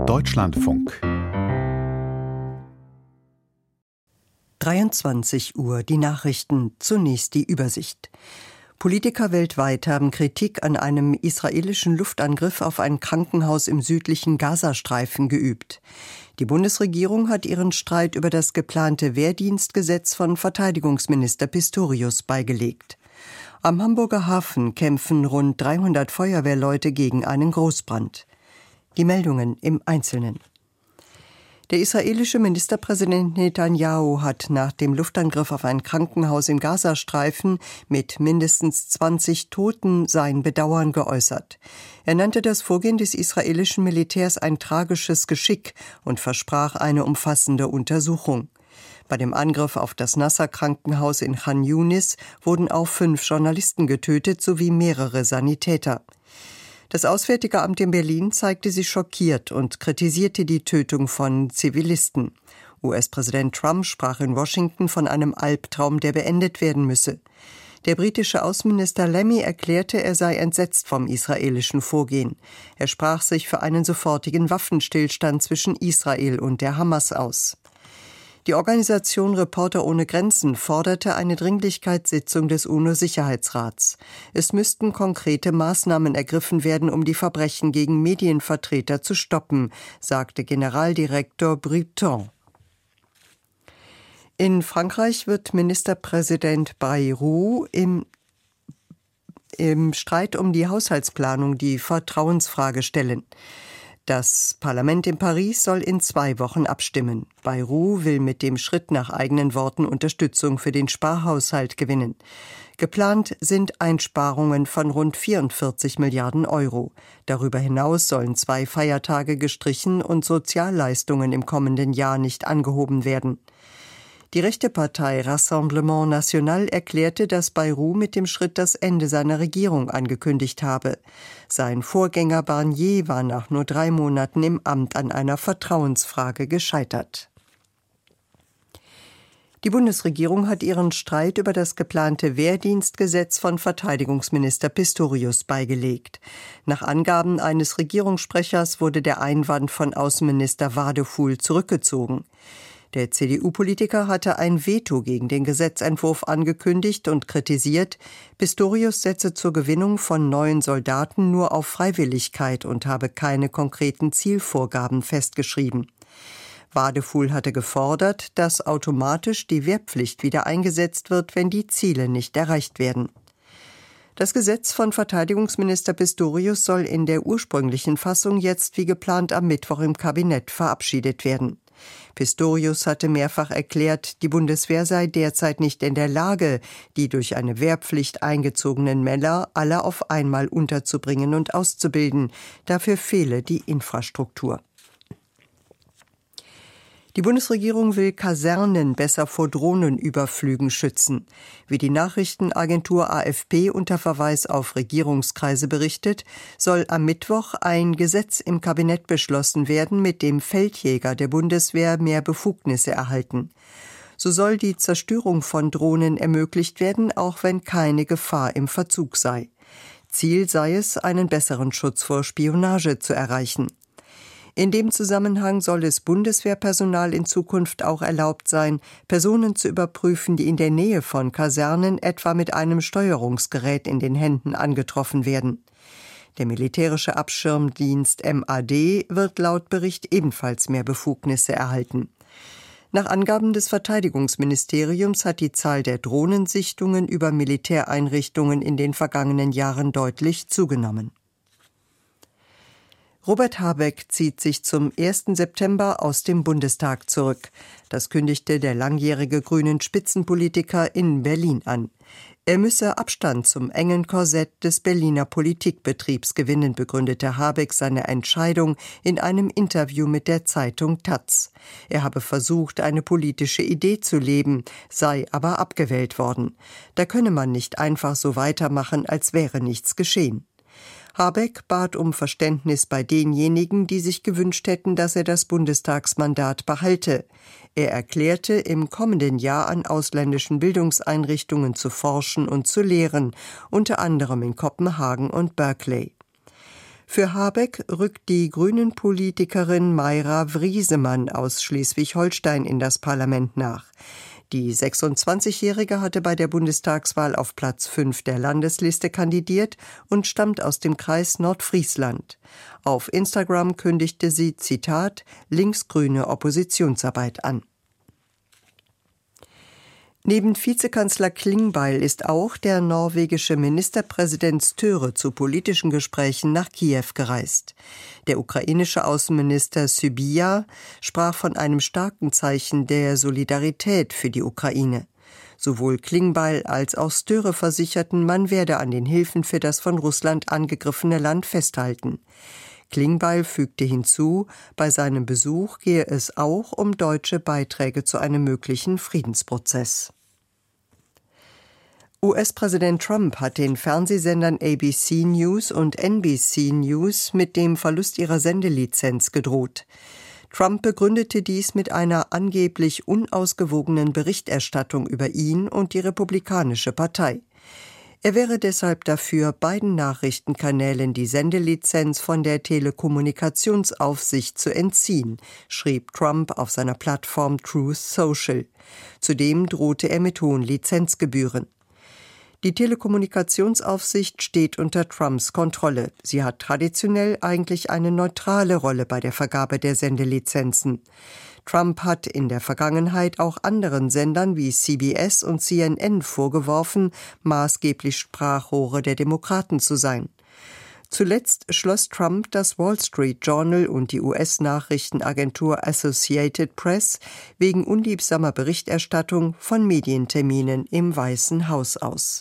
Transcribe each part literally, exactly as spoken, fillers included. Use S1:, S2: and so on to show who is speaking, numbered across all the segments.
S1: Deutschlandfunk.
S2: dreiundzwanzig Uhr, die Nachrichten, zunächst die Übersicht. Politiker weltweit haben Kritik an einem israelischen Luftangriff auf ein Krankenhaus im südlichen Gazastreifen geübt. Die Bundesregierung hat ihren Streit über das geplante Wehrdienstgesetz von Verteidigungsminister Pistorius beigelegt. Am Hamburger Hafen kämpfen rund dreihundert Feuerwehrleute gegen einen Großbrand. Die Meldungen im Einzelnen. Der israelische Ministerpräsident Netanyahu hat nach dem Luftangriff auf ein Krankenhaus im Gazastreifen mit mindestens zwanzig Toten sein Bedauern geäußert. Er nannte das Vorgehen des israelischen Militärs ein tragisches Geschick und versprach eine umfassende Untersuchung. Bei dem Angriff auf das Nasser-Krankenhaus in Chan Yunis wurden auch fünf Journalisten getötet sowie mehrere Sanitäter. Das Auswärtige Amt in Berlin zeigte sich schockiert und kritisierte die Tötung von Zivilisten. U S-Präsident Trump sprach in Washington von einem Albtraum, der beendet werden müsse. Der britische Außenminister Lammy erklärte, er sei entsetzt vom israelischen Vorgehen. Er sprach sich für einen sofortigen Waffenstillstand zwischen Israel und der Hamas aus. Die Organisation Reporter ohne Grenzen forderte eine Dringlichkeitssitzung des UNO-Sicherheitsrats. Es müssten konkrete Maßnahmen ergriffen werden, um die Verbrechen gegen Medienvertreter zu stoppen, sagte Generaldirektor Breton. In Frankreich wird Ministerpräsident Bayrou im, im Streit um die Haushaltsplanung die Vertrauensfrage stellen. Das Parlament in Paris soll in zwei Wochen abstimmen. Bayrou will mit dem Schritt nach eigenen Worten Unterstützung für den Sparhaushalt gewinnen. Geplant sind Einsparungen von rund vierundvierzig Milliarden Euro. Darüber hinaus sollen zwei Feiertage gestrichen und Sozialleistungen im kommenden Jahr nicht angehoben werden. Die rechte Partei Rassemblement National erklärte, dass Bayrou mit dem Schritt das Ende seiner Regierung angekündigt habe. Sein Vorgänger Barnier war nach nur drei Monaten im Amt an einer Vertrauensfrage gescheitert. Die Bundesregierung hat ihren Streit über das geplante Wehrdienstgesetz von Verteidigungsminister Pistorius beigelegt. Nach Angaben eines Regierungssprechers wurde der Einwand von Außenminister Wadefuhl zurückgezogen. Der C D U-Politiker hatte ein Veto gegen den Gesetzentwurf angekündigt und kritisiert, Pistorius setze zur Gewinnung von neuen Soldaten nur auf Freiwilligkeit und habe keine konkreten Zielvorgaben festgeschrieben. Wadefuhl hatte gefordert, dass automatisch die Wehrpflicht wieder eingesetzt wird, wenn die Ziele nicht erreicht werden. Das Gesetz von Verteidigungsminister Pistorius soll in der ursprünglichen Fassung jetzt wie geplant am Mittwoch im Kabinett verabschiedet werden. Pistorius hatte mehrfach erklärt, die Bundeswehr sei derzeit nicht in der Lage, die durch eine Wehrpflicht eingezogenen Männer alle auf einmal unterzubringen und auszubilden. Dafür fehle die Infrastruktur. Die Bundesregierung will Kasernen besser vor Drohnenüberflügen schützen. Wie die Nachrichtenagentur A F P unter Verweis auf Regierungskreise berichtet, soll am Mittwoch ein Gesetz im Kabinett beschlossen werden, mit dem Feldjäger der Bundeswehr mehr Befugnisse erhalten. So soll die Zerstörung von Drohnen ermöglicht werden, auch wenn keine Gefahr im Verzug sei. Ziel sei es, einen besseren Schutz vor Spionage zu erreichen. In dem Zusammenhang soll es Bundeswehrpersonal in Zukunft auch erlaubt sein, Personen zu überprüfen, die in der Nähe von Kasernen etwa mit einem Steuerungsgerät in den Händen angetroffen werden. Der militärische Abschirmdienst M A D wird laut Bericht ebenfalls mehr Befugnisse erhalten. Nach Angaben des Verteidigungsministeriums hat die Zahl der Drohnensichtungen über Militäreinrichtungen in den vergangenen Jahren deutlich zugenommen. Robert Habeck zieht sich zum ersten September aus dem Bundestag zurück. Das kündigte der langjährige grünen Spitzenpolitiker in Berlin an. Er müsse Abstand zum engen Korsett des Berliner Politikbetriebs gewinnen, begründete Habeck seine Entscheidung in einem Interview mit der Zeitung Taz. Er habe versucht, eine politische Idee zu leben, sei aber abgewählt worden. Da könne man nicht einfach so weitermachen, als wäre nichts geschehen. Habeck bat um Verständnis bei denjenigen, die sich gewünscht hätten, dass er das Bundestagsmandat behalte. Er erklärte, im kommenden Jahr an ausländischen Bildungseinrichtungen zu forschen und zu lehren, unter anderem in Kopenhagen und Berkeley. Für Habeck rückt die Grünen-Politikerin Mayra Wriesemann aus Schleswig-Holstein in das Parlament nach. Die sechsundzwanzigjährige hatte bei der Bundestagswahl auf Platz fünf der Landesliste kandidiert und stammt aus dem Kreis Nordfriesland. Auf Instagram kündigte sie, Zitat, linksgrüne Oppositionsarbeit an. Neben Vizekanzler Klingbeil ist auch der norwegische Ministerpräsident Støre zu politischen Gesprächen nach Kiew gereist. Der ukrainische Außenminister Sybiha sprach von einem starken Zeichen der Solidarität für die Ukraine. Sowohl Klingbeil als auch Støre versicherten, man werde an den Hilfen für das von Russland angegriffene Land festhalten. Klingbeil fügte hinzu, bei seinem Besuch gehe es auch um deutsche Beiträge zu einem möglichen Friedensprozess. U S-Präsident Trump hat den Fernsehsendern A B C News und N B C News mit dem Verlust ihrer Sendelizenz gedroht. Trump begründete dies mit einer angeblich unausgewogenen Berichterstattung über ihn und die Republikanische Partei. Er wäre deshalb dafür, beiden Nachrichtenkanälen die Sendelizenz von der Telekommunikationsaufsicht zu entziehen, schrieb Trump auf seiner Plattform Truth Social. Zudem drohte er mit hohen Lizenzgebühren. Die Telekommunikationsaufsicht steht unter Trumps Kontrolle. Sie hat traditionell eigentlich eine neutrale Rolle bei der Vergabe der Sendelizenzen. Trump hat in der Vergangenheit auch anderen Sendern wie C B S und C N N vorgeworfen, maßgeblich Sprachrohre der Demokraten zu sein. Zuletzt schloss Trump das Wall Street Journal und die U S-Nachrichtenagentur Associated Press wegen unliebsamer Berichterstattung von Medienterminen im Weißen Haus aus.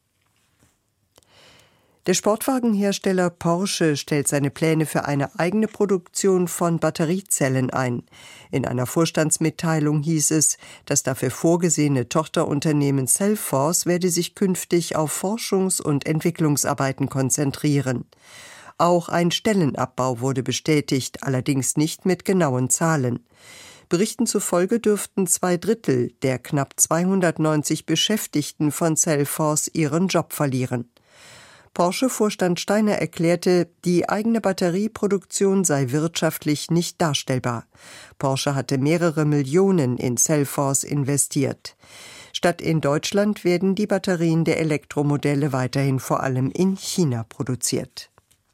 S2: Der Sportwagenhersteller Porsche stellt seine Pläne für eine eigene Produktion von Batteriezellen ein. In einer Vorstandsmitteilung hieß es, das dafür vorgesehene Tochterunternehmen Cellforce werde sich künftig auf Forschungs- und Entwicklungsarbeiten konzentrieren. Auch ein Stellenabbau wurde bestätigt, allerdings nicht mit genauen Zahlen. Berichten zufolge dürften zwei Drittel der knapp zweihundertneunzig Beschäftigten von Cellforce ihren Job verlieren. Porsche-Vorstand Steiner erklärte, die eigene Batterieproduktion sei wirtschaftlich nicht darstellbar. Porsche hatte mehrere Millionen in Cellforce investiert. Statt in Deutschland werden die Batterien der Elektromodelle weiterhin vor allem in China produziert.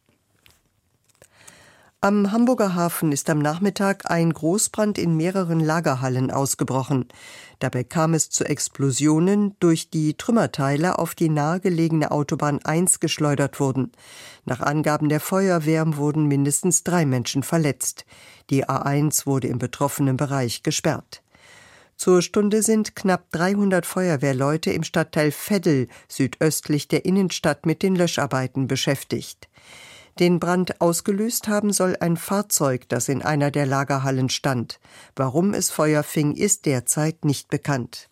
S2: Am Hamburger Hafen ist am Nachmittag ein Großbrand in mehreren Lagerhallen ausgebrochen. Dabei kam es zu Explosionen, durch die Trümmerteile auf die nahegelegene Autobahn eins geschleudert wurden. Nach Angaben der Feuerwehr wurden mindestens drei Menschen verletzt. Die A eins wurde im betroffenen Bereich gesperrt. Zur Stunde sind knapp dreihundert Feuerwehrleute im Stadtteil Veddel, südöstlich der Innenstadt, mit den Löscharbeiten beschäftigt. Den Brand ausgelöst haben soll ein Fahrzeug, das in einer der Lagerhallen stand. Warum es Feuer fing, ist derzeit nicht bekannt.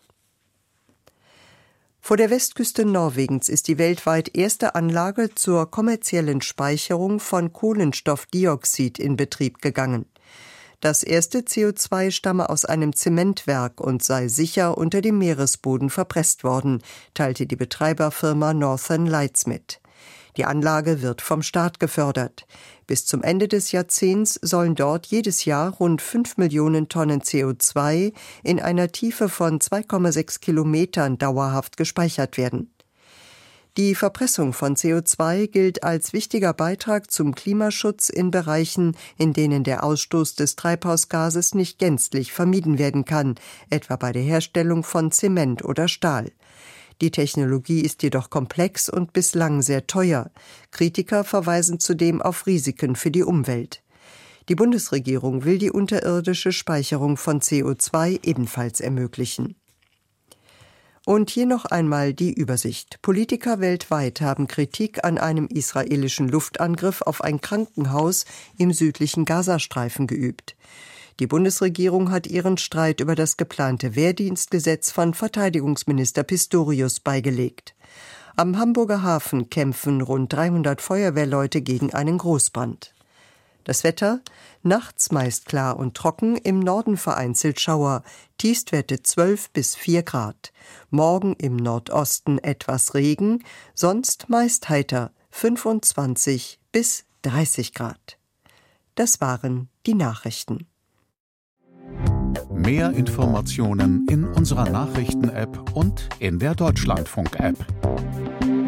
S2: Vor der Westküste Norwegens ist die weltweit erste Anlage zur kommerziellen Speicherung von Kohlenstoffdioxid in Betrieb gegangen. Das erste C O zwei stamme aus einem Zementwerk und sei sicher unter dem Meeresboden verpresst worden, teilte die Betreiberfirma Northern Lights mit. Die Anlage wird vom Staat gefördert. Bis zum Ende des Jahrzehnts sollen dort jedes Jahr rund fünf Millionen Tonnen C O zwei in einer Tiefe von zwei Komma sechs Kilometern dauerhaft gespeichert werden. Die Verpressung von C O zwei gilt als wichtiger Beitrag zum Klimaschutz in Bereichen, in denen der Ausstoß des Treibhausgases nicht gänzlich vermieden werden kann, etwa bei der Herstellung von Zement oder Stahl. Die Technologie ist jedoch komplex und bislang sehr teuer. Kritiker verweisen zudem auf Risiken für die Umwelt. Die Bundesregierung will die unterirdische Speicherung von C O zwei ebenfalls ermöglichen. Und hier noch einmal die Übersicht. Politiker weltweit haben Kritik an einem israelischen Luftangriff auf ein Krankenhaus im südlichen Gazastreifen geübt. Die Bundesregierung hat ihren Streit über das geplante Wehrdienstgesetz von Verteidigungsminister Pistorius beigelegt. Am Hamburger Hafen kämpfen rund dreihundert Feuerwehrleute gegen einen Großbrand. Das Wetter: nachts meist klar und trocken, im Norden vereinzelt Schauer, Tiefstwerte zwölf bis vier Grad. Morgen im Nordosten etwas Regen, sonst meist heiter, fünfundzwanzig bis dreißig Grad. Das waren die Nachrichten.
S1: Mehr Informationen in unserer Nachrichten-App und in der Deutschlandfunk-App.